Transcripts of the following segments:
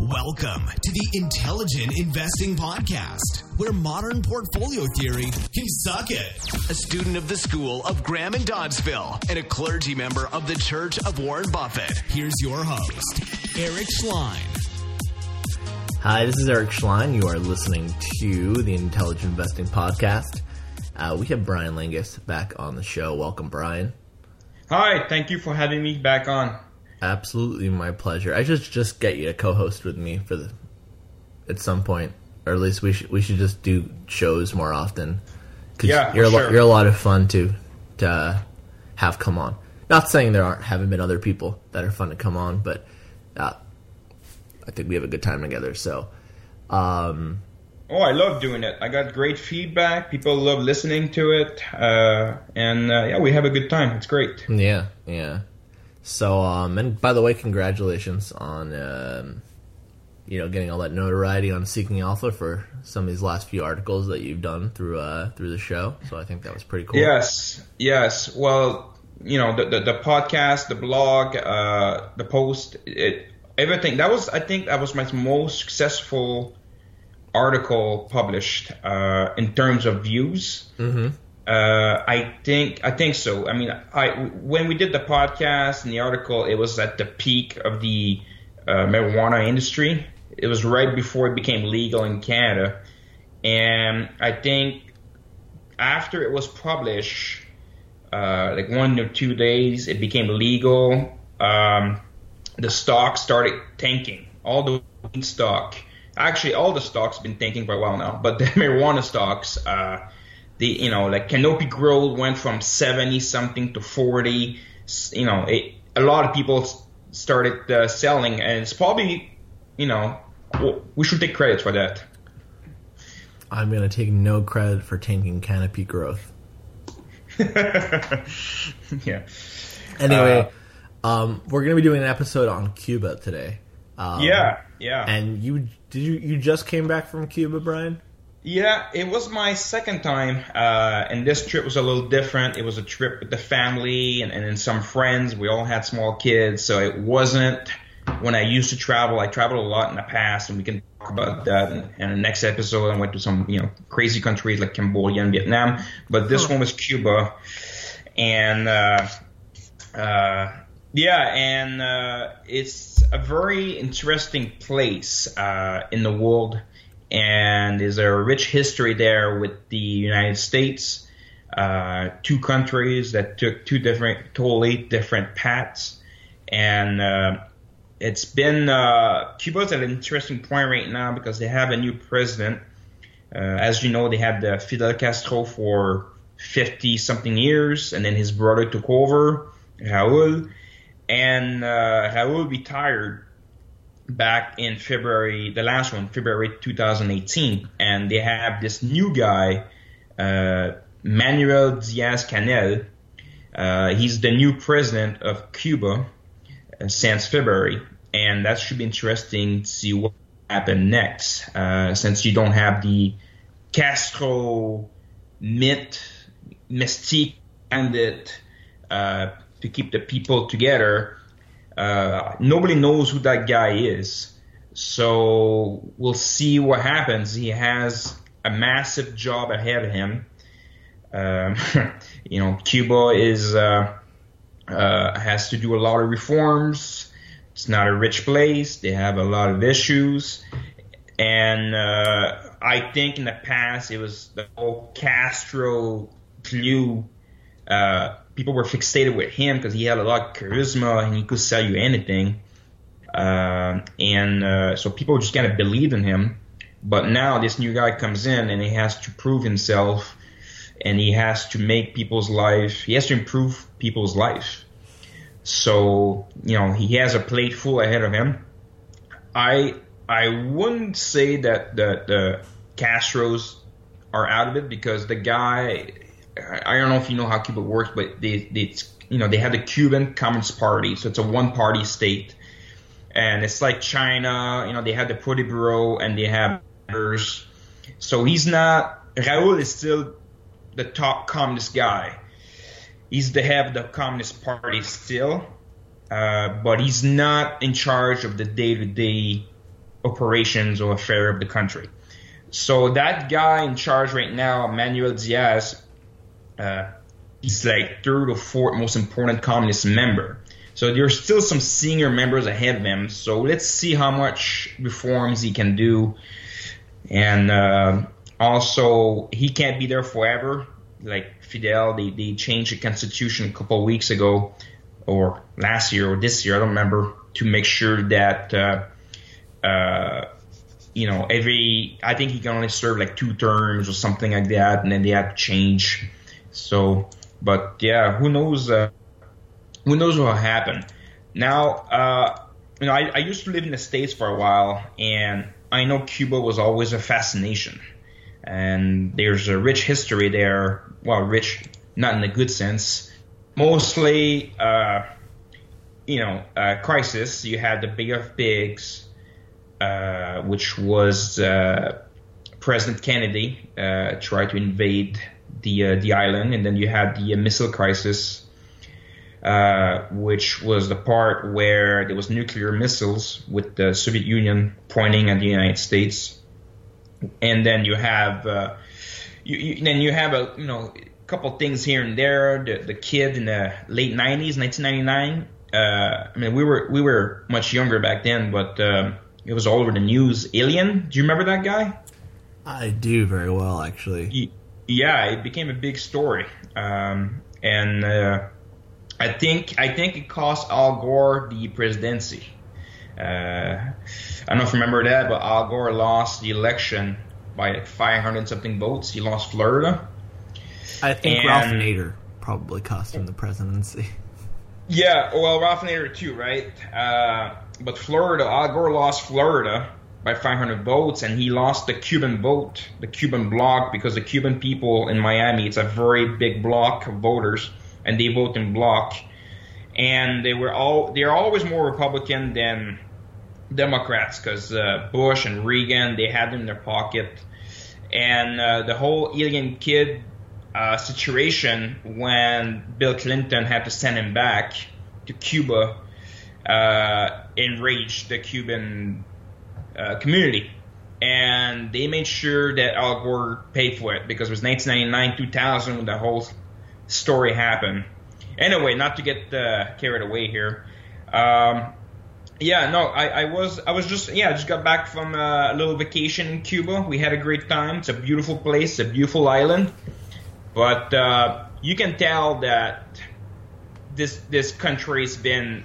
Welcome to the Intelligent Investing Podcast, where modern portfolio theory can suck it. A student of the School of Graham and Doddsville and a clergy member of the Church of Warren Buffett. Here's your host, Eric Schlein. Hi, this is Eric Schlein. You are listening to the Intelligent Investing Podcast. We have Brian Lingus back on the show. Welcome, Brian. Hi, thank you for having me back on. Absolutely, my pleasure. I should just get you to co-host with me at some point, or at least we should just do shows more often. Yeah, you're sure. You're a lot of fun to have come on. Not saying haven't been other people that are fun to come on, but I think we have a good time together. So, I love doing it. I got great feedback. People love listening to it, and we have a good time. It's great. Yeah. So, and by the way, congratulations on, getting all that notoriety on Seeking Alpha for some of these last few articles that you've done through the show. So I think that was pretty cool. Yes. Well, the podcast, the blog, the post, everything. I think that was my most successful article published in terms of views. Mm-hmm. I think so. I mean, when we did the podcast and the article, it was at the peak of the marijuana industry. It was right before it became legal in Canada, and I think after it was published, like 1 or 2 days, it became legal. The stock started tanking. All the weed stock, actually, all the stocks have been tanking for a while now, but the marijuana stocks. Like Canopy Growth went from 70 something to 40. A lot of people started selling, and it's probably, we should take credit for that. I'm going to take no credit for tanking Canopy Growth. Yeah. Anyway, we're going to be doing an episode on Cuba today. Yeah. And you just came back from Cuba, Brian? Yeah, it was my second time, and this trip was a little different. It was a trip with the family and then some friends. We all had small kids, so it wasn't when I used to travel. I traveled a lot in the past, and we can talk about that. And the next episode, I went to some crazy countries like Cambodia and Vietnam, but this one was Cuba, and it's a very interesting place in the world. And there's a rich history there with the United States, two countries that took totally different paths. And it's been Cuba's at an interesting point right now because they have a new president. As you know, they had Fidel Castro for 50-something years, and then his brother took over, Raul. And Raul retired back in February 2018, and they have this new guy, Manuel Diaz-Canel. He's the new president of Cuba since February, and that should be interesting to see what happens next, since you don't have the Castro mystique candidate to keep the people together. Nobody knows who that guy is, so we'll see what happens. He has a massive job ahead of him. Cuba has to do a lot of reforms. It's not a rich place. They have a lot of issues, and I think in the past it was the whole Castro glue. People were fixated with him because he had a lot of charisma and he could sell you anything. So people just kind of believed in him. But now this new guy comes in and he has to prove himself, and he has to make people's life. He has to improve people's life. So, he has a plate full ahead of him. I wouldn't say that the Castros are out of it because the guy, I don't know if you know how Cuba works, but they have the Cuban Communist Party, so it's a one-party state, and it's like China. They have the Politburo and they have others. So Raul is still the top communist guy. He's the head of the Communist Party still, but he's not in charge of the day-to-day operations or affair of the country. So that guy in charge right now, Manuel Diaz, he's like third or fourth most important communist member. So there's still some senior members ahead of him. So let's see how much reforms he can do. And also, he can't be there forever. Like Fidel, they changed the constitution a couple of weeks ago, or last year or this year, I don't remember, to make sure that I think he can only serve like 2 terms or something like that, and then they have to change. So, but yeah, who knows what will happen. Now, I used to live in the States for a while, and I know Cuba was always a fascination. And there's a rich history there. Well, rich, not in a good sense. Mostly, crisis. You had the Bay of Pigs, which was President Kennedy tried to invade the island, and then you had the missile crisis, which was the part where there was nuclear missiles with the Soviet Union pointing at the United States, and then you have a couple things here and there. The kid in the late 90s, 1999. We were much younger back then, but it was all over the news. Alien, do you remember that guy? I do very well, actually. Yeah, it became a big story, and I think it cost Al Gore the presidency. I don't know if you remember that, but Al Gore lost the election by like 500 something votes. He lost Florida. I think Ralph Nader probably cost him the presidency. Yeah, well, Ralph Nader too, right? But Florida, Al Gore lost Florida by 500 votes, and he lost the Cuban vote, the Cuban bloc, because the Cuban people in Miami, it's a very big bloc of voters, and they vote in bloc. And they're always more Republican than Democrats, because Bush and Reagan, they had them in their pocket. And the whole alien kid situation, when Bill Clinton had to send him back to Cuba, enraged the Cuban community. And they made sure that Al Gore paid for it, because it was 1999-2000 when the whole story happened. Anyway, not to get carried away here. I just got back from a little vacation in Cuba. We had a great time. It's a beautiful place, a beautiful island. But you can tell that this country's been,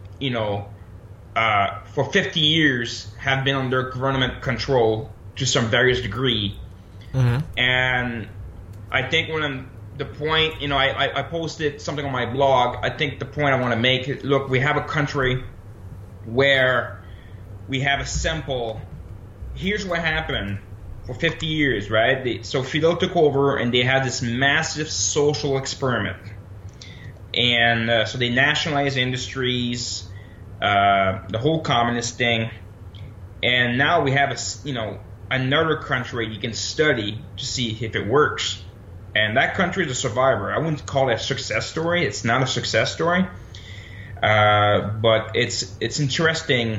for 50 years have been under government control to some various degree. Mm-hmm. And I think the point, I posted something on my blog. I think the point I want to make is, look, we have a country where we have a simple, here's what happened for 50 years, right? So Fidel took over, and they had this massive social experiment. And so they nationalized industries, the whole communist thing. And now we have another country you can study to see if it works. And that country is a survivor. I wouldn't call it a success story. It's not a success story. But it's interesting,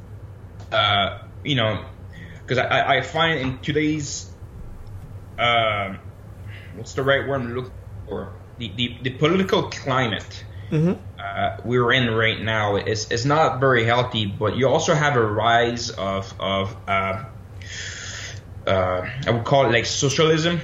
because I find in today's, what's the right word I'm looking for? The political climate we're in right now is not very healthy, but you also have a rise of I would call it like socialism.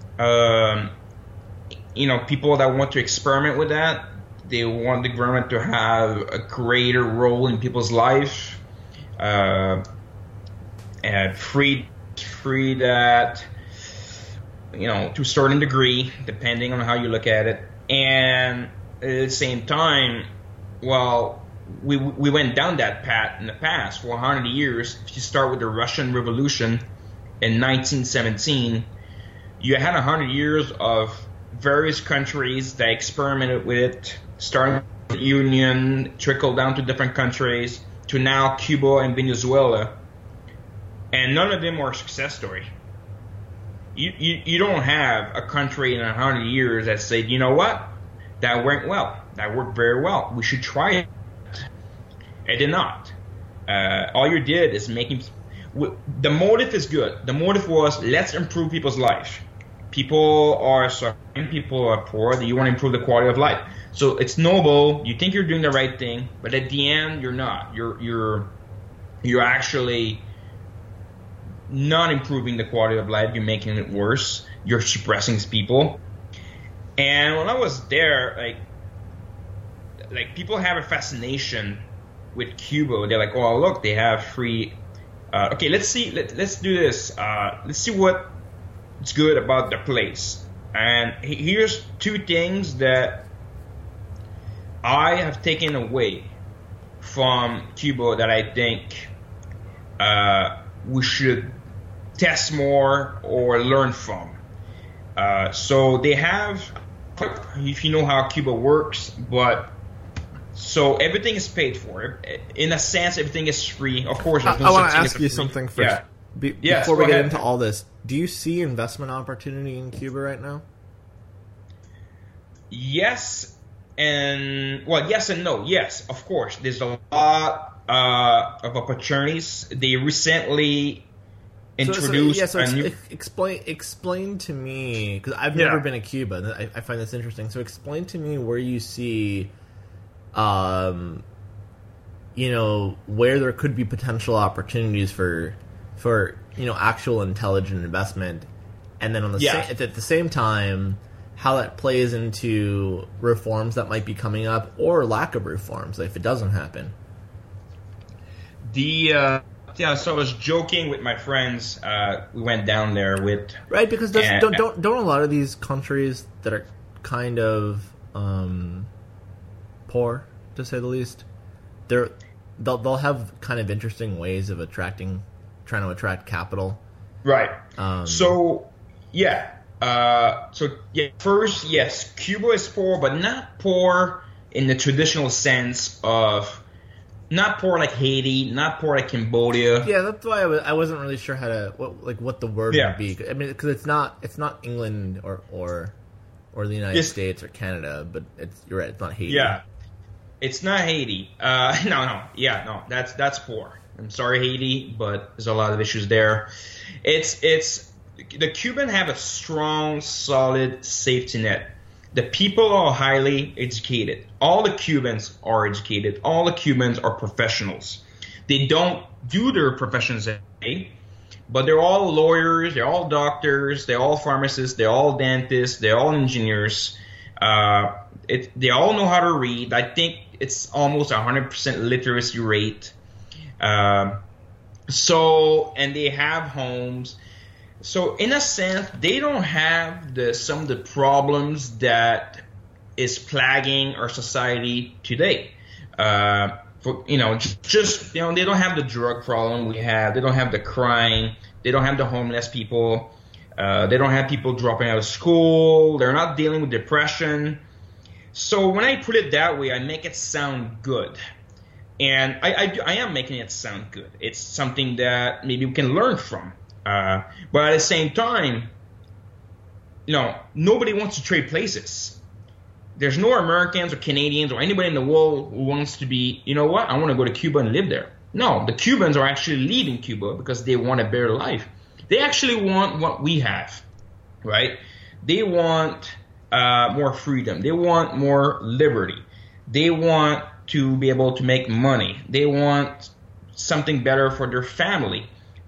People that want to experiment with that, they want the government to have a greater role in people's life, and free that, to a certain degree, depending on how you look at it. And at the same time, we went down that path in the past for 100 years. If you start with the Russian Revolution in 1917, you had 100 years of various countries that experimented with it, starting with the Union, trickled down to different countries, to now Cuba and Venezuela. And none of them were a success story. You don't have a country in 100 years that said, you know what, that went well, that worked very well, we should try it. It did not. All you did is making the motive is good. The motive was, let's improve people's life. People are suffering, people are poor, you want to improve the quality of life. So it's noble, you think you're doing the right thing, but at the end you're not. You're actually not improving the quality of life, you're making it worse, you're suppressing people. And when I was there, like people have a fascination with Cuba. They're like, oh look, they have free okay, let's do this. Let's see what's good about the place. And here's two things that I have taken away from Cuba that I think we should test more or learn from. So they have, if you know how Cuba works, but so everything is paid for. In a sense, everything is free. Of course, I want to ask you something first. Yeah. Before we get into all this, do you see investment opportunity in Cuba right now? Yes and no. Yes, of course. There's a lot of opportunities. They recently introduced a new... Explain to me, because I've never been to Cuba. I find this interesting. So explain to me where you see, where there could be potential opportunities for actual intelligent investment, and then at the same time, how that plays into reforms that might be coming up or lack of reforms if it doesn't happen. So I was joking with my friends. We went down there with because don't a lot of these countries that are kind of poor, to say the least, they'll have kind of interesting ways of trying to attract capital. Right. First, yes, Cuba is poor, but not poor in the traditional sense of, not poor like Haiti, not poor like Cambodia. Yeah, that's why I wasn't really sure what the word would be. I mean, because it's not England or the United States or Canada, but you're right, it's not Haiti. Yeah, it's not Haiti. No, that's poor. I'm sorry, Haiti, but there's a lot of issues there. It's the Cubans have a strong, solid safety net. The people are highly educated. All the Cubans are educated. All the Cubans are professionals. They don't do their professions today, but they're all lawyers, they're all doctors, they're all pharmacists, they're all dentists, they're all engineers. They all know how to read. I think it's almost 100% literacy rate. And they have homes. So in a sense, they don't have some of the problems that is plaguing our society today. They don't have the drug problem we have. They don't have the crime. They don't have the homeless people. They don't have people dropping out of school. They're not dealing with depression. So when I put it that way, I make it sound good. And I am making it sound good. It's something that maybe we can learn from. But at the same time, nobody wants to trade places. There's no Americans or Canadians or anybody in the world who wants to be, I want to go to Cuba and live there. No, the Cubans are actually leaving Cuba because they want a better life. They actually want what we have, right? They want more freedom. They want more liberty. They want to be able to make money. They want something better for their family.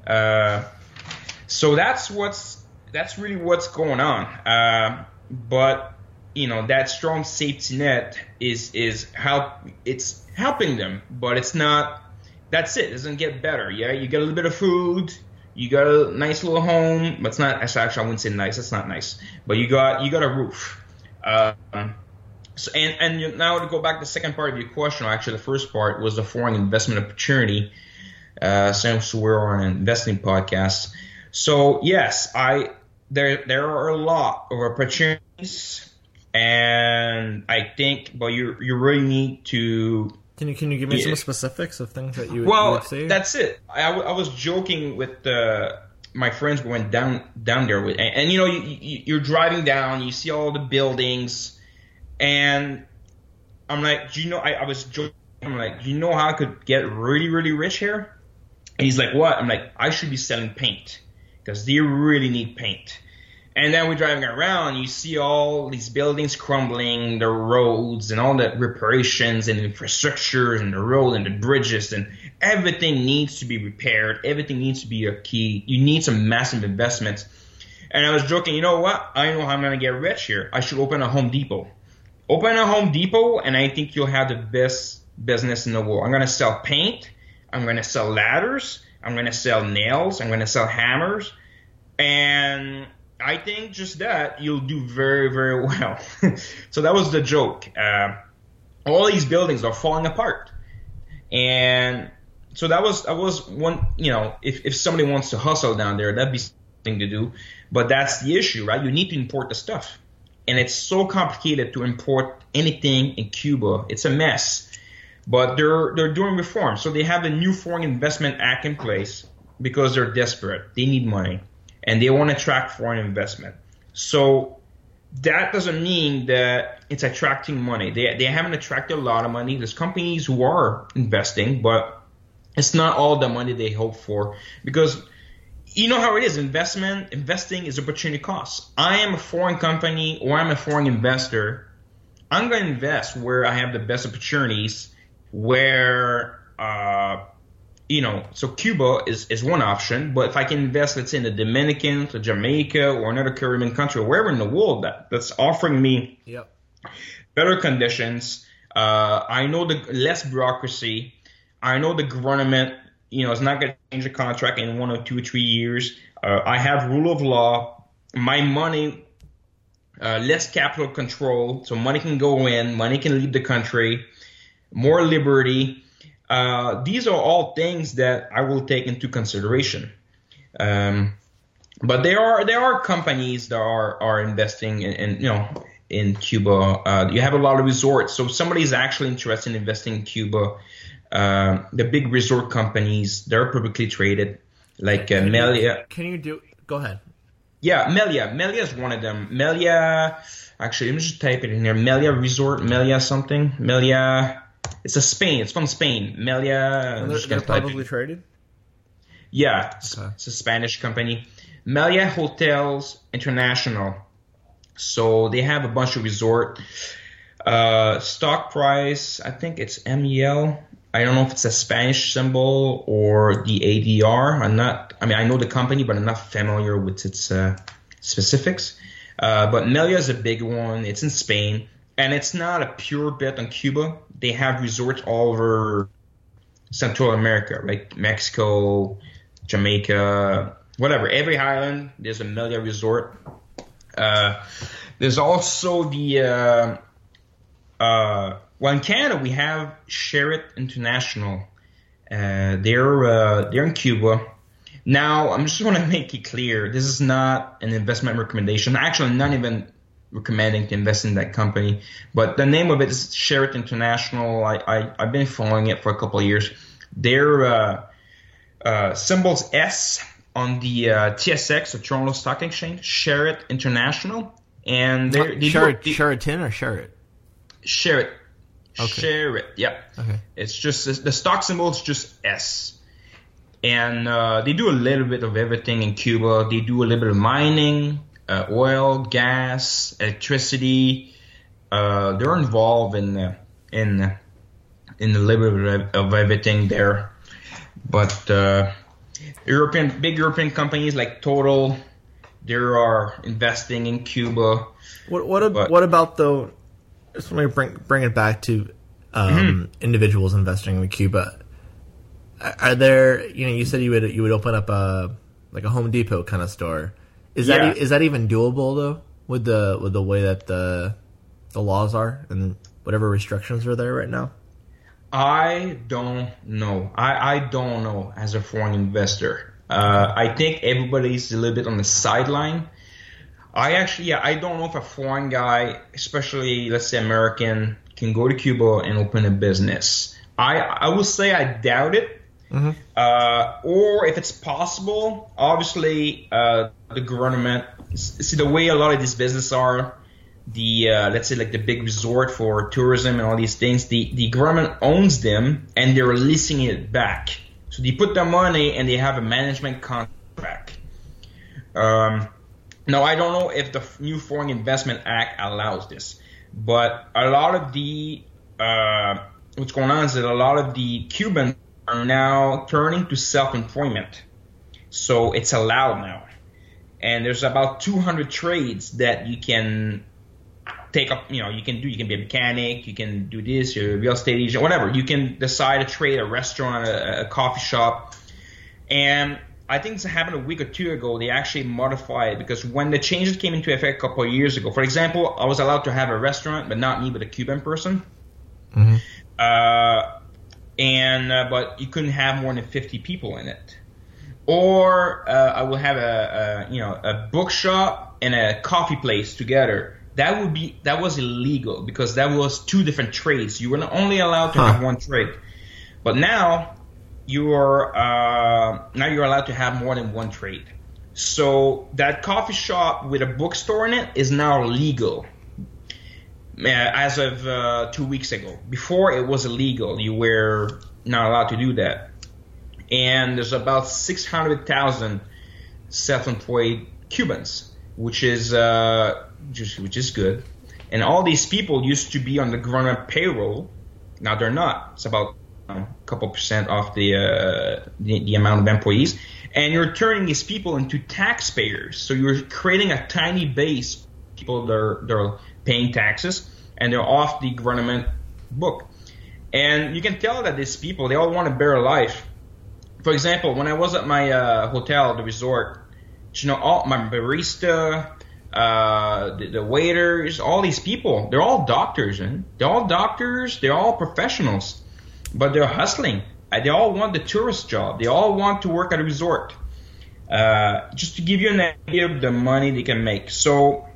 So that's really what's going on. But that strong safety net is helping them, but it's not. That's it. It doesn't get better. Yeah, you get a little bit of food. You got a nice little home, but it's not. Actually, I wouldn't say nice. That's not nice. But you got a roof. So now to go back to the second part of your question, or actually the first part was the foreign investment opportunity. Since we're on an investing podcast, so yes, there are a lot of opportunities, and I think, but you really need to. Can you give me some specifics of things that you would say? That's it. I was joking with my friends who went down there with, and you're driving down, you see all the buildings, and I'm like, I was joking. I'm like, do you know how I could get really, really rich here? And he's like, what? I'm like, I should be selling paint because they really need paint. And then we're driving around and you see all these buildings crumbling, the roads and all the reparations and infrastructure and the road and the bridges, and everything needs to be repaired. Everything needs to be a key. You need some massive investments. And I was joking, you know what? I know how I'm going to get rich here. I should open a Home Depot. Open a Home Depot and I think you'll have the best business in the world. I'm going to sell paint. I'm going to sell ladders. I'm going to sell nails. I'm going to sell hammers. And I think just that you'll do very, very well. So that was the joke. All these buildings are falling apart. And so that was one, you know, if somebody wants to hustle down there, that'd be something to do. But that's the issue, right? You need to import the stuff. And it's so complicated to import anything in Cuba. It's a mess. But they're doing reform. So they have the new Foreign Investment Act in place because they're desperate. They need money. And they want to attract foreign investment. So that doesn't mean that it's attracting money. They haven't attracted a lot of money. There's companies who are investing, but it's not all the money they hope for. Because you know how it is. Investing is opportunity cost. I am a foreign company or I'm a foreign investor. I'm going to invest where I have the best opportunities, where you know, so Cuba is one option, but if I can invest, let's say, in the Dominican, to Jamaica, or another Caribbean country, or wherever in the world that's offering me better conditions, I know the less bureaucracy, I know the government, you know, is not going to change the contract in 1 or 2 or 3 years. I have rule of law, my money, less capital control, so money can go in, money can leave the country, more liberty. These are all things that I will take into consideration. But there are companies that are investing in you know, in Cuba. You have a lot of resorts. So if somebody is actually interested in investing in Cuba, the big resort companies, they're publicly traded, like Melia. Go ahead. Yeah, Melia. Melia is one of them. Melia, actually, let me just type it in here. Melia Resort, Melia something. Melia. It's Spain. It's from Spain. Melia. They're publicly traded? Yeah, it's a Spanish company. Melia Hotels International. So they have a bunch of resort. Stock price, I think it's MEL. I don't know if it's a Spanish symbol or the ADR. I know the company, but I'm not familiar with its specifics. But Melia is a big one. It's in Spain. And it's not a pure bet on Cuba. They have resorts all over Central America, like Mexico, Jamaica, whatever. Every island, there's a Melia resort. There's also the well, in Canada, we have Sherritt International. They're in Cuba. Now, I just want to make it clear, this is not an investment recommendation. Actually, I'm not even recommending to invest in that company. But the name of it is Sherritt International. I've been following it for a couple of years. Their symbol's S on the TSX, the Toronto Stock Exchange, Sherritt International. And Sheraton or Sherritt? Sherritt. Okay. Sherritt, yeah. Okay. It's just the stock symbol is just S. And they do a little bit of everything in Cuba. They do a little bit of mining, oil, gas, electricity. They're involved in the little bit of everything there. But big European companies like Total, they are investing in Cuba. What about though? Just want to bring it back to individuals investing in Cuba. Are there? You said you would open up a Home Depot kind of store. Is that even doable though with the way that the laws are and whatever restrictions are there right now? I don't know. I don't know as a foreign investor. I think everybody's a little bit on the sideline. I don't know if a foreign guy, especially let's say American, can go to Cuba and open a business. I would say I doubt it. Mm-hmm. Or if it's possible, obviously the government. See the way a lot of these businesses are. Let's say like the big resort for tourism and all these things. The government owns them and they're leasing it back So they put their money and they have a management contract. Now, I don't know if the new Foreign Investment Act allows this, but a lot of the what's going on is that a lot of the Cubans are now turning to self-employment. So it's allowed now. And there's about 200 trades that you can take up, you can do. You can be a mechanic, you can do this, you're a real estate agent, whatever. You can decide to trade a restaurant, a coffee shop. And I think this happened a week or two ago. They actually modified it because when the changes came into effect a couple of years ago, for example, I was allowed to have a restaurant, but not me, but a Cuban person. Mm-hmm. But you couldn't have more than 50 people in it. Or I will have a bookshop and a coffee place together. That was illegal because that was two different trades. You were only allowed to have one trade. But now you're allowed to have more than one trade. So that coffee shop with a bookstore in it is now legal as of 2 weeks ago. Before it was illegal. You were not allowed to do that. And there's about 600,000 self-employed Cubans, which is good. And all these people used to be on the government payroll. Now they're not. It's about a couple percent off the amount of employees. And you're turning these people into taxpayers. So you're creating a tiny base of people that are paying taxes, and they're off the government book. And you can tell that these people, they all want a better life. For example, when I was at my hotel, the resort, all my barista, the waiters, all these people, they're all doctors, and they're all doctors, they're all professionals, but they're hustling. They all want the tourist job. They all want to work at a resort. Just to give you an idea of the money they can make. So,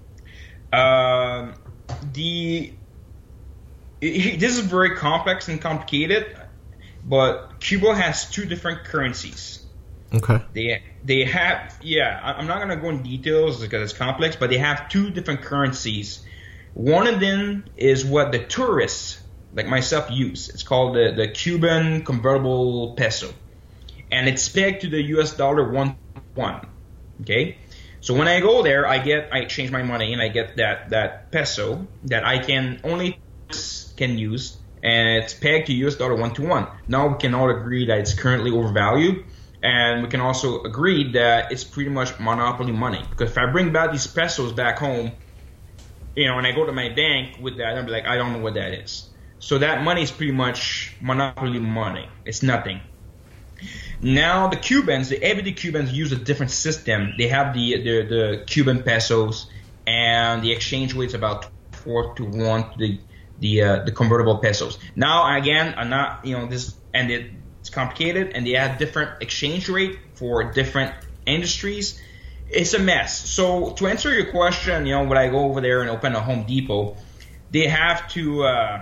this is very complex and complicated. But Cuba has two different currencies. Okay. They have, I'm not going to go in details because it's complex, but they have two different currencies. One of them is what the tourists, like myself, use. It's called the Cuban convertible peso. And it's pegged to the US dollar 1:1. Okay? So when I go there, I exchange my money and I get that peso that I can use. And it's pegged to US dollar 1:1. Now we can all agree that it's currently overvalued, and we can also agree that it's pretty much monopoly money. Because if I bring back these pesos back home, and I go to my bank with that, I'll be like, I don't know what that is. So that money is pretty much monopoly money. It's nothing. Now the Cubans, the everyday Cubans use a different system. They have the Cuban pesos, and the exchange rate's about 4-1 to the convertible pesos. Now again, I'm not it's complicated, and they have different exchange rate for different industries. It's a mess. So to answer your question, when I go over there and open a Home Depot, you have to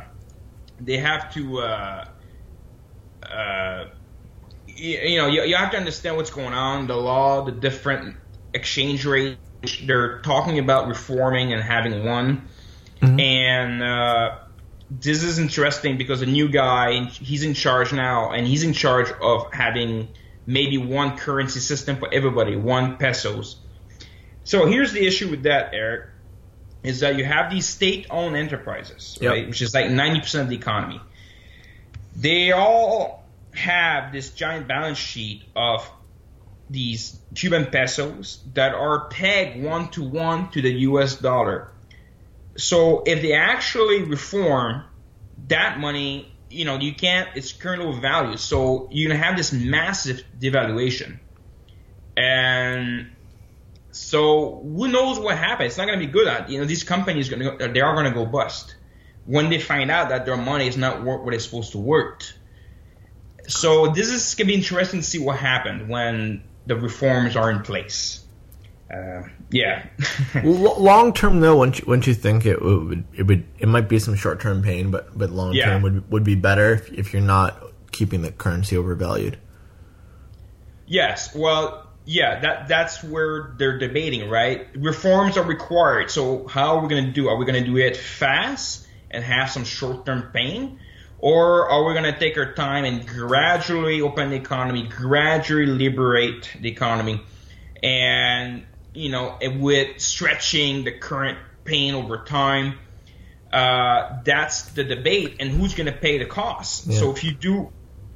understand what's going on, the law, the different exchange rate. They're talking about reforming and having one. Mm-hmm. And this is interesting because the new guy, he's in charge now, and he's in charge of having maybe one currency system for everybody, 1 pesos. So here's the issue with that, Eric, is that you have these state-owned enterprises, right, yep, which is like 90% of the economy. They all have this giant balance sheet of these Cuban pesos that are pegged 1-1 to the US dollar. So if they actually reform that money, you can't, it's currently overvalued. So you're going to have this massive devaluation. And so who knows what happens? It's not going to be good. These companies, they are going to go bust when they find out that their money is not worth what it's supposed to worth. So this is going to be interesting to see what happens when the reforms are in place. Long term, though, wouldn't you think it might be some short term pain, but long term would be better if you're not keeping the currency overvalued? Yes. Well, that's where they're debating, right? Reforms are required. So how are we going to do? Are we going to do it fast and have some short term pain, Or are we going to take our time and gradually open the economy, gradually liberate the economy, and, with stretching the current pain over time? That's the debate, and who's going to pay the cost. Yeah. So if you do,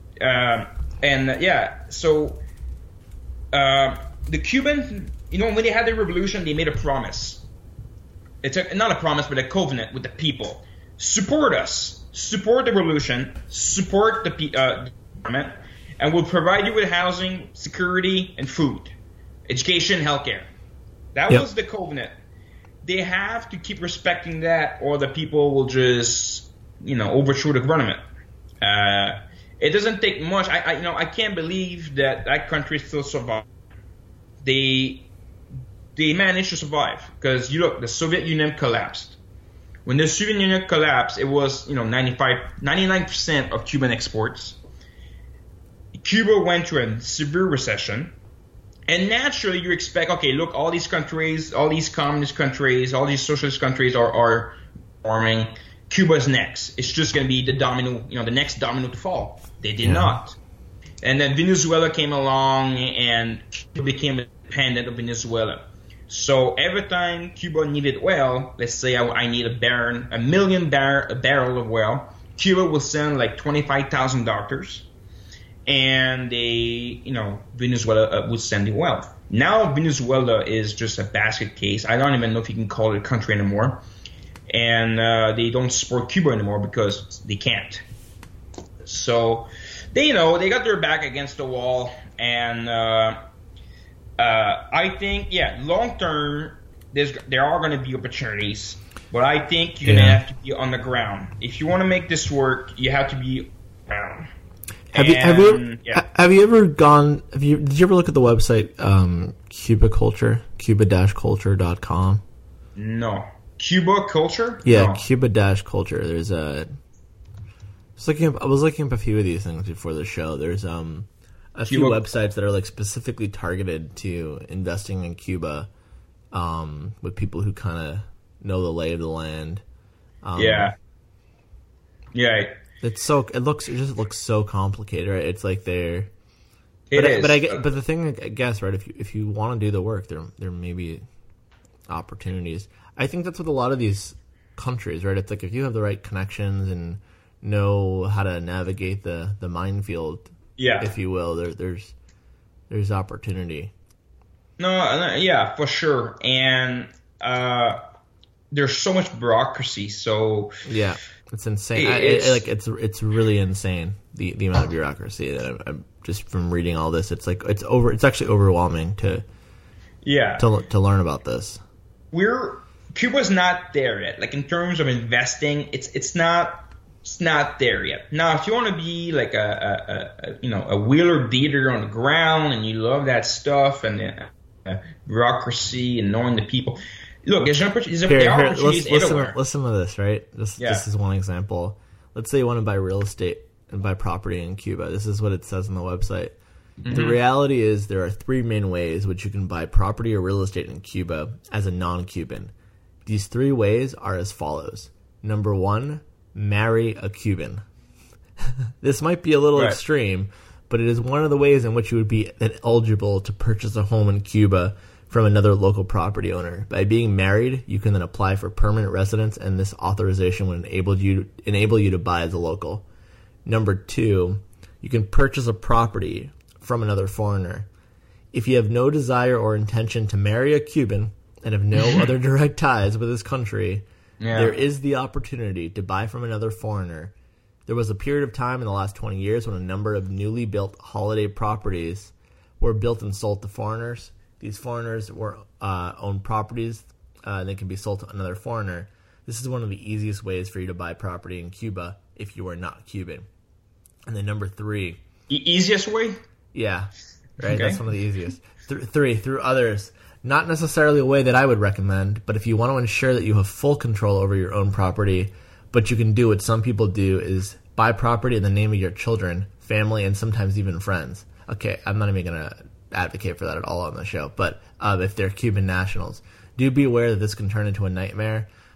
the Cuban, when they had the revolution, they made a promise. Not a promise, but a covenant with the people. Support us, support the revolution, support the government, and we'll provide you with housing, security, and food, education, healthcare. That was the covenant. They have to keep respecting that, or the people will just, overthrow the government. It doesn't take much. I can't believe that country still survived. They managed to survive because the Soviet Union collapsed. When the Soviet Union collapsed, it was 99% of Cuban exports. Cuba went through a severe recession. And naturally, you expect, okay, look, all these countries, all these communist countries, all these socialist countries are forming. Cuba's next. It's just going to be the domino, the next domino to fall. They did not. And then Venezuela came along, and Cuba became independent of Venezuela. So every time Cuba needed oil, let's say I need a million barrel of oil, Cuba will send like 25,000 doctors. And Venezuela would send the oil. Now Venezuela is just a basket case. I don't even know if you can call it a country anymore. And they don't support Cuba anymore because they can't. So they got their back against the wall. And I think, long term, there are going to be opportunities. But I think you're going to have to be on the ground. If you want to make this work, you have to be around. Did you ever look at the website Cuba Culture, cuba-culture.com? No. Cuba Culture? Yeah, no. Cuba-culture. There's I was looking up a few of these things before the show. There's a few websites that are like specifically targeted to investing in Cuba, with people who kind of know the lay of the land. Yeah. It just looks so complicated, right? It's like they're. But the thing, I guess, right? If you want to do the work, there may be opportunities. I think that's with a lot of these countries, right? It's like if you have the right connections and know how to navigate the minefield, if you will, there's opportunity. No, for sure, and there's so much bureaucracy. So yeah. It's insane. It's really insane the amount of bureaucracy that I'm just from reading all this. It's like it's actually overwhelming to learn about this. Cuba's not there yet. Like in terms of investing, it's not there yet. Now, if you want to be like a wheeler dealer on the ground and you love that stuff and bureaucracy and knowing the people. Look, there's opportunities everywhere. Listen to this, right? This is one example. Let's say you want to buy real estate and buy property in Cuba. This is what it says on the website. Mm-hmm. The reality is there are three main ways which you can buy property or real estate in Cuba as a non-Cuban. These three ways are as follows. Number 1, marry a Cuban. This might be a little extreme, but it is one of the ways in which you would be eligible to purchase a home in Cuba from another local property owner. By being married, you can then apply for permanent residence, and this authorization would enable you to buy as a local. Number 2, you can purchase a property from another foreigner. If you have no desire or intention to marry a Cuban and have no other direct ties with this country, there is the opportunity to buy from another foreigner. There was a period of time in the last 20 years when a number of newly built holiday properties were built and sold to foreigners. These foreigners own properties. They can be sold to another foreigner. This is one of the easiest ways for you to buy property in Cuba if you are not Cuban. And then number 3. Easiest way? Yeah, right? Okay. That's one of the easiest. 3, through others. Not necessarily a way that I would recommend, but if you want to ensure that you have full control over your own property, but you can do what some people do is buy property in the name of your children, family, and sometimes even friends. Okay, I'm not even going to advocate for that at all on the show, but if they're Cuban nationals, do be aware that this can turn into a nightmare.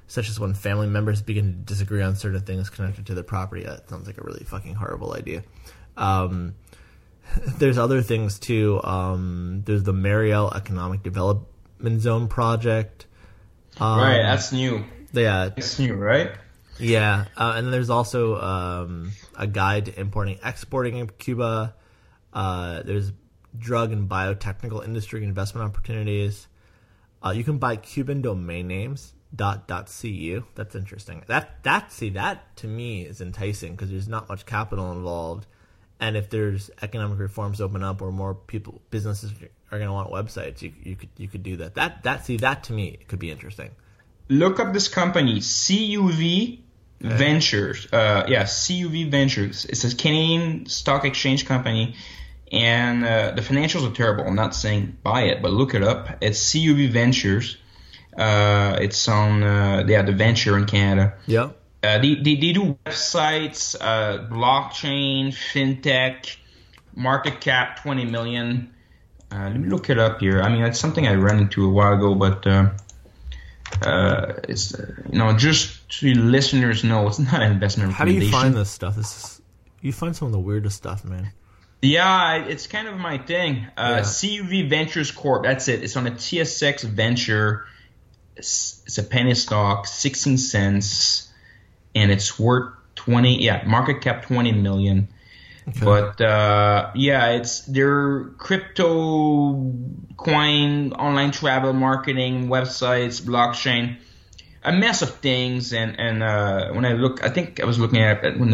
such as when family members begin to disagree on certain things connected to their property. That sounds like a really fucking horrible idea. There's other things too. There's the Mariel Economic Development Zone project. Right, that's new. Yeah, it's new, right? Yeah, and then there's also a guide to importing, exporting in Cuba. There's drug and biotechnical industry investment opportunities. You can buy Cuban domain names. .cu. That's interesting. That to me is enticing because there's not much capital involved, and if there's economic reforms open up or more businesses are going to want websites, you could do that. That to me could be interesting. Look up this company, CUV Ventures. CUV Ventures. It's a Canadian stock exchange company, and the financials are terrible. I'm not saying buy it, but look it up. It's CUV Ventures. It's on the Venture in Canada. Yeah. They do websites, blockchain, fintech, market cap 20 million. Let me look it up here. I mean, it's something I ran into a while ago, but it's just so you listeners know, it's not an investment recommendation. How do you find this stuff? You find some of the weirdest stuff, man. Yeah, it's kind of my thing. CUV Ventures Corp. That's it. It's on the TSX Venture. It's a penny stock, 16 cents, and it's worth 20. Yeah, market cap 20 million. Okay. But it's their crypto, coin, online travel marketing, websites, blockchain, a mess of things. And when I look, I think I was looking at it when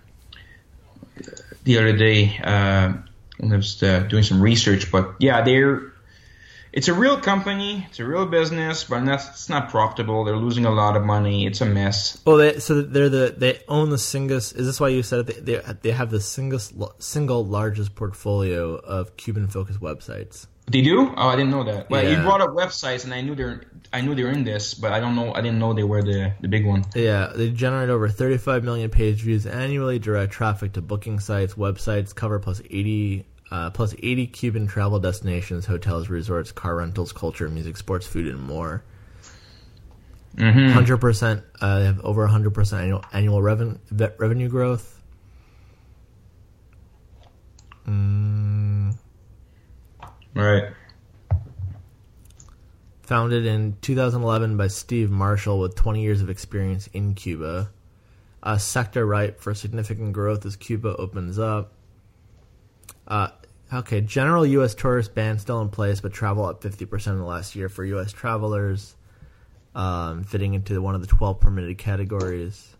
the other day when I was doing some research. But yeah, it's a real company, it's a real business, but it's not profitable. They're losing a lot of money. It's a mess. Well, they own the single. Is this why you said it? They have the single largest portfolio of Cuban focused websites. They do? Oh, I didn't know that. Well, you brought up websites, and I knew they're in this, but I didn't know they were the big one. Yeah, they generate over 35 million page views annually, direct traffic to booking sites, websites, cover plus 80 Cuban travel destinations, hotels, resorts, car rentals, culture, music, sports, food, and more. 100%. They have over 100% annual revenue growth. Right. Founded in 2011 by Steve Marshall with 20 years of experience in Cuba. A sector ripe for significant growth as Cuba opens up. General U.S. tourist ban still in place, but travel up 50% in the last year for U.S. travelers, fitting into one of the 12 permitted categories.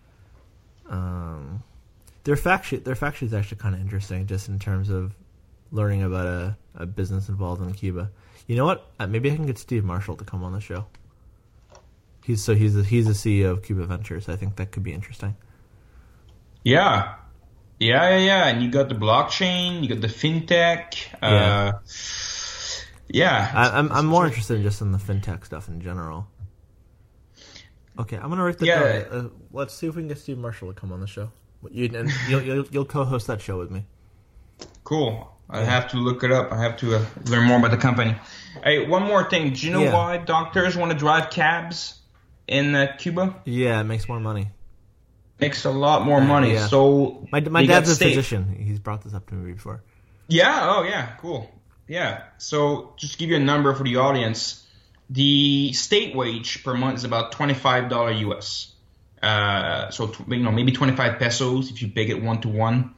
Their fact sheet is actually kind of interesting, just in terms of learning about a business involved in Cuba. You know what? Maybe I can get Steve Marshall to come on the show. He's the CEO of Cuba Ventures. I think that could be interesting. Yeah. And you got the blockchain, you got the fintech. I'm more interested just in the fintech stuff in general. Okay, I'm gonna write that down. Let's see if we can get Steve Marshall to come on the show. You'll co-host that show with me. Cool. I have to look it up. I have to learn more about the company. Hey, one more thing. Do you know why doctors want to drive cabs in Cuba? Yeah, it makes more money. Makes a lot more money. Yeah. So my dad's a physician. He's brought this up to me before. Yeah. Oh, yeah. Cool. Yeah. So just to give you a number for the audience, the state wage per month is about $25 US. So maybe 25 pesos if you big it 1-to-1.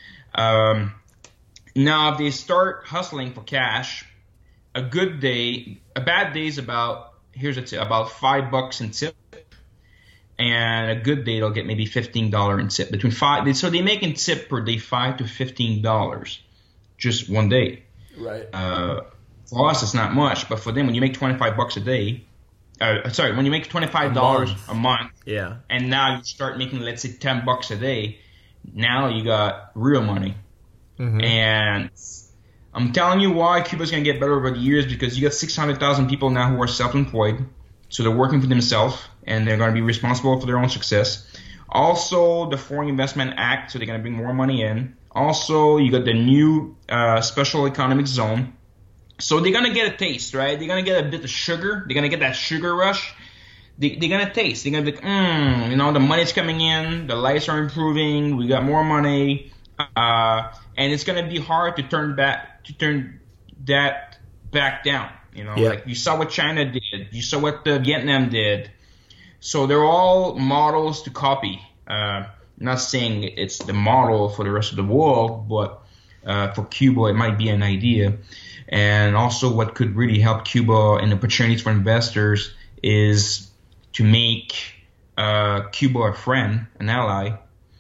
Now, if they start hustling for cash, a bad day is about $5 in tip, and a good day they'll get maybe $15 in tip. So they make in tip per day $5 to $15, just one day. Right. For us, it's not much, but for them, when you make $25 a day, when you make $25 a month, yeah, and now you start making, let's say, $10 a day, now you got real money. Mm-hmm. And I'm telling you why Cuba's going to get better over the years, because you got 600,000 people now who are self-employed. So they're working for themselves, and they're going to be responsible for their own success. Also, the Foreign Investment Act, so they're going to bring more money in. Also, you got the new Special Economic Zone. So they're going to get a taste, right? They're going to get a bit of sugar. They're going to get that sugar rush. they're gonna taste. They're gonna be like, the money's coming in, the lights are improving, we got more money, and it's gonna be hard to turn that back down. Like you saw what China did, you saw what Vietnam did. So they're all models to copy. Not saying it's the model for the rest of the world, but for Cuba, it might be an idea. And also what could really help Cuba and opportunities for investors is to make Cuba a friend, an ally.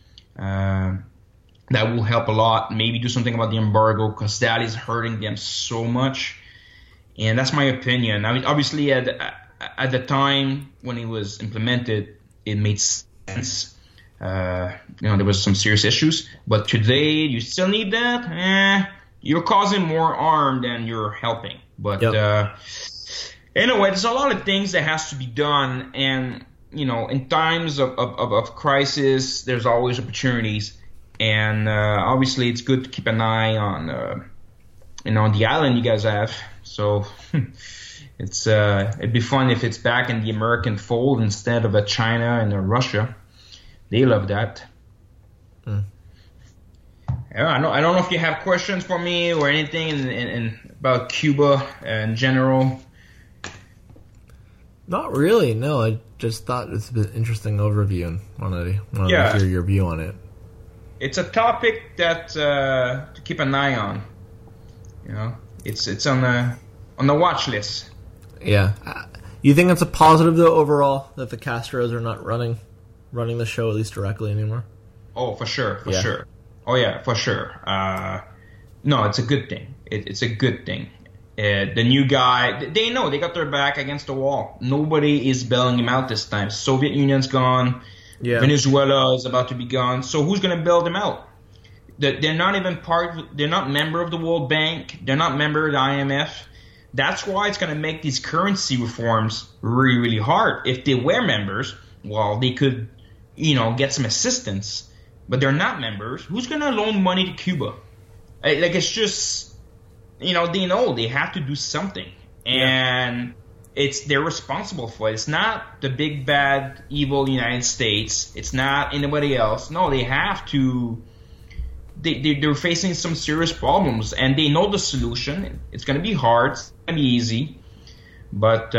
That will help a lot. Maybe do something about the embargo because that is hurting them so much. And that's my opinion. I mean, obviously at the time when it was implemented, it made sense. There was some serious issues. But today, you still need that? You're causing more harm than you're helping. But anyway, there's a lot of things that has to be done. And, in times of crisis, there's always opportunities. And obviously, it's good to keep an eye on, the island you guys have. So it'd be fun if it's back in the American fold instead of a China and a Russia. They love that. Yeah, I don't know if you have questions for me or anything in about Cuba in general. Not really. No, I just thought it's an interesting overview and wanted to hear your view on it. It's a topic that to keep an eye on. It's on the watch list. Yeah. You think it's a positive though overall that the Castros are not running the show at least directly anymore? Oh, for sure. Oh yeah, for sure. No, it's a good thing. It's a good thing. The new guy, they know they got their back against the wall. Nobody is bailing him out this time. Soviet Union's gone. Yeah. Venezuela is about to be gone. So who's going to bail them out? They're not even they're not member of the World Bank. They're not member of the IMF. That's why it's going to make these currency reforms really, really hard. If they were members, well, they could, get some assistance. But they're not members. Who's going to loan money to Cuba? It's just, they know they have to do something. And they're responsible for it. It's not the big, bad, evil United States. It's not anybody else. No, they have to. They're facing some serious problems, and they know the solution. It's going to be hard. It's going to be easy. But,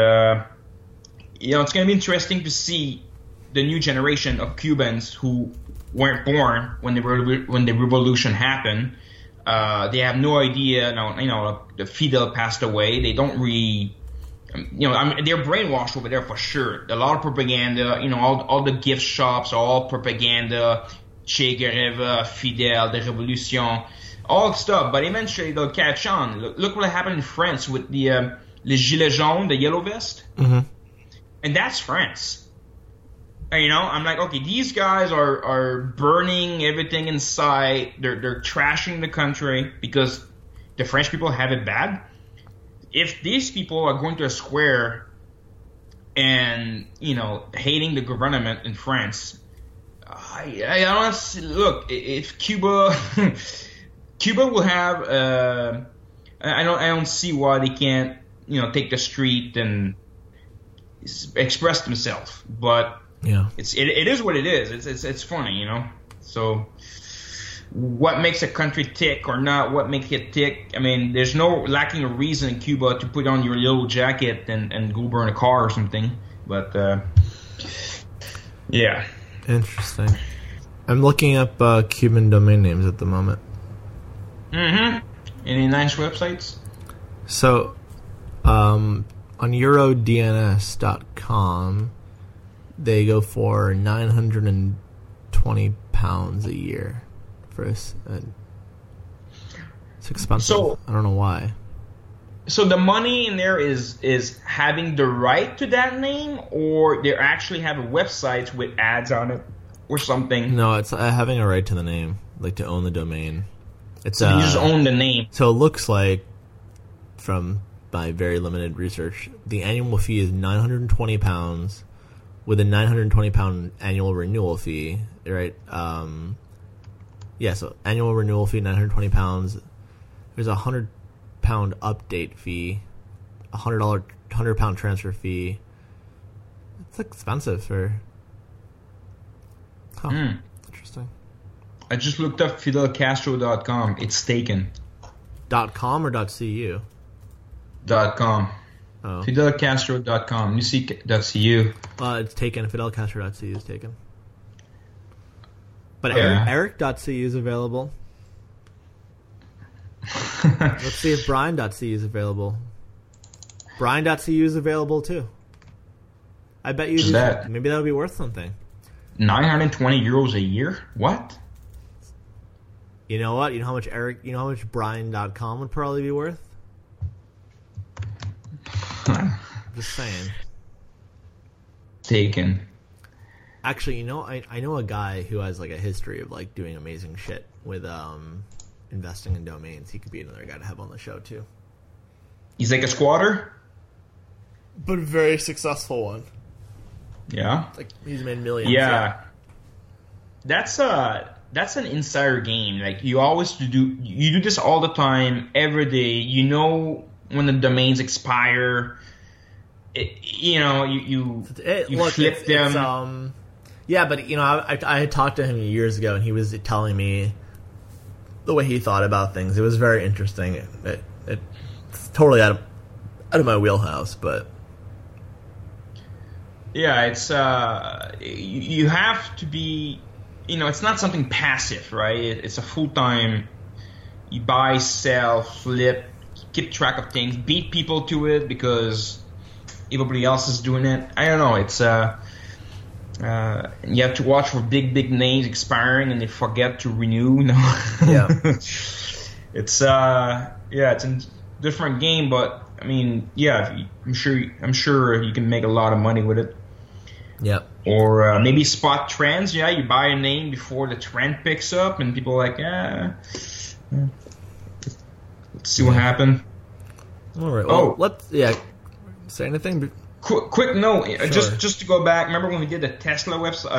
it's going to be interesting to see the new generation of Cubans who weren't born when the revolution happened. They have no idea. The Fidel passed away. They don't really, they're brainwashed over there for sure. A lot of propaganda. All the gift shops are all propaganda. Che Guevara, Fidel, the Revolution, all stuff. But eventually they'll catch on. Look what happened in France with the les gilets jaunes, the yellow vest, and that's France. I'm like, okay, these guys are burning everything in sight. They're trashing the country because the French people have it bad. If these people are going to a square and hating the government in France, I honestly look. If Cuba will have, I don't see why they can't take the street and express themselves, but. Yeah, it is what it is. It's funny, So, what makes a country tick or not? What makes it tick? I mean, there's no lacking a reason in Cuba to put on your little jacket and go burn a car or something. But yeah, interesting. I'm looking up Cuban domain names at the moment. Any nice websites? So, on EuroDNS.com. They go for £920 a year for us. It's expensive. So, I don't know why. So the money in there is having the right to that name, or they actually have a website with ads on it or something? No, it's having a right to the name, like to own the domain. So you just own the name. So it looks like, from my very limited research, the annual fee is £920. With a £920 annual renewal fee, right? So annual renewal fee, £920. There's a £100 update fee, £100 transfer fee. It's expensive for... Huh. Interesting. I just looked up FidelCastro.com. It's taken. .com or .cu? .com. Oh. FidelCastro.com. You see .cu. It's taken. FidelCastro.cu is taken. But Yeah. Eric.cu is available. Let's see if Brian.cu is available. Brian.cu is available too. I bet you What's that? maybe that would be worth something. 920 euros a year? What? You know what? You know how much Brian.com would probably be worth? Just saying. Taken. Actually, I know a guy who has like a history of like doing amazing shit with investing in domains. He could be another guy to have on the show too. He's like a squatter? But a very successful one. Yeah. Like he's made millions. Yeah. That's an insider game. Like you do this all the time, every day. You know when the domains expire. You flip them. Yeah, but I had talked to him years ago, and he was telling me the way he thought about things. It was very interesting. It's totally out of my wheelhouse, but yeah, it's you have to be. It's not something passive, right? It's a full-time. You buy, sell, flip, keep track of things, beat people to it because everybody else is doing it. I don't know. It's you have to watch for big names expiring and they forget to renew. Yeah. It's it's a different game, but I mean, yeah, I'm sure you can make a lot of money with it. Yep. Or maybe spot trends. Yeah, you buy a name before the trend picks up, and people are like, let's see what happened. All right. Well, let's say anything. Quick note. Sure. Just to go back. Remember when we did the Tesla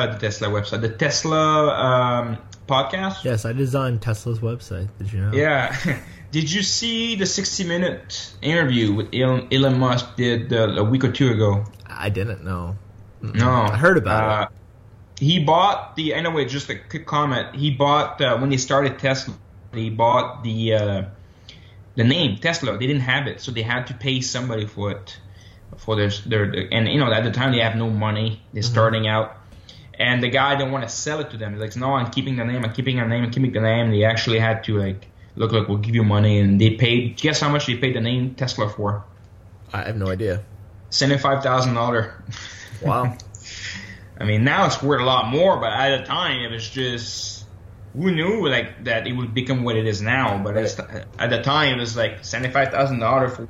podcast? Yes, I designed Tesla's website. Did you know? Yeah. Did you see the 60-minute interview with Elon Musk did a week or two ago? I didn't know. No, I heard about it. He bought anyway. Just a quick comment. He bought when they started Tesla. He bought the name Tesla. They didn't have it, so they had to pay somebody for it. For their and at the time they have no money. They're starting out, and the guy didn't want to sell it to them. He's like, no, I'm keeping the name. I'm keeping the name. They actually had to look, we'll give you money, and they paid. Guess how much they paid the name Tesla for? I have no idea. $75,000. Wow. I mean, now it's worth a lot more, but at the time it was just, who knew that it would become what it is now? But at the time it was like $75,000 for,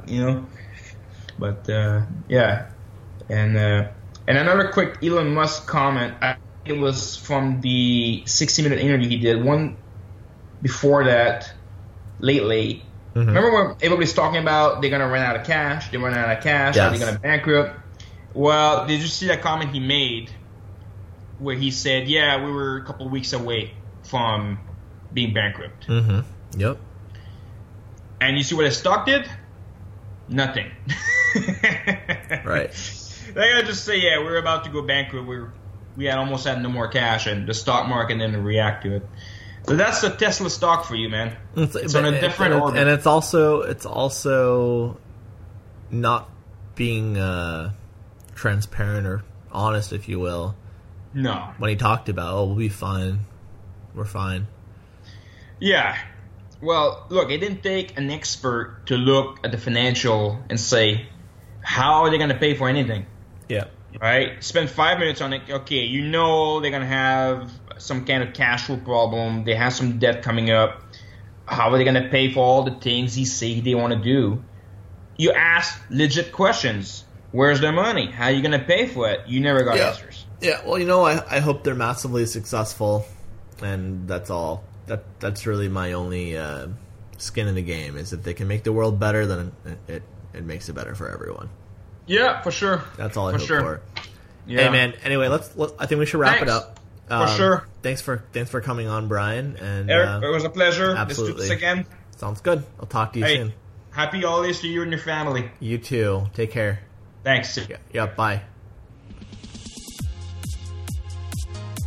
But yeah, and another quick Elon Musk comment. It was from the 60-minute interview he did. One before that, lately. Mm-hmm. Remember when everybody's talking about they're gonna run out of cash? They're running out of cash. Yes. Are they gonna bankrupt? Well, did you see that comment he made where he said, "Yeah, we were a couple of weeks away from being bankrupt." Mm-hmm. Yep. And you see what his stock did? Nothing. Right. They gotta just say, yeah, we're about to go bankrupt. We almost had no more cash, and the stock market didn't react to it. So that's the Tesla stock for you, man. It's on a different orbit, and it's also not being transparent or honest, if you will. No. When he talked about, we'll be fine, we're fine. Yeah. Well, look, it didn't take an expert to look at the financial and say, how are they going to pay for anything? Yeah. Right? Spend 5 minutes on it. Okay, they're going to have some kind of cash flow problem. They have some debt coming up. How are they going to pay for all the things he say they want to do? You ask legit questions. Where's their money? How are you going to pay for it? You never got answers. Yeah, well, I hope they're massively successful, and that's all. That's really my only skin in the game, is if they can make the world better, then it makes it better for everyone. Yeah, for sure. That's all I hope for. Yeah. Hey, man. Anyway, I think we should wrap it up. For sure. Thanks for coming on, Brian. And Eric, it was a pleasure. Absolutely. Let's do this again. Sounds good. I'll talk to you soon. Happy holidays to you and your family. You too. Take care. Thanks. Yeah. Bye.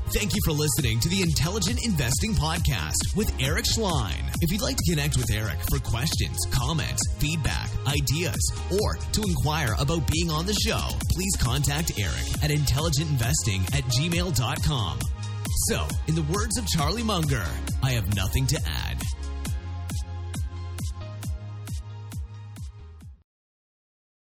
Thank you for listening to the Intelligent Investing Podcast with Eric Schlein. If you'd like to connect with Eric for questions, comments, feedback, ideas, or to inquire about being on the show, please contact Eric at intelligentinvesting@gmail.com. So, in the words of Charlie Munger, I have nothing to add.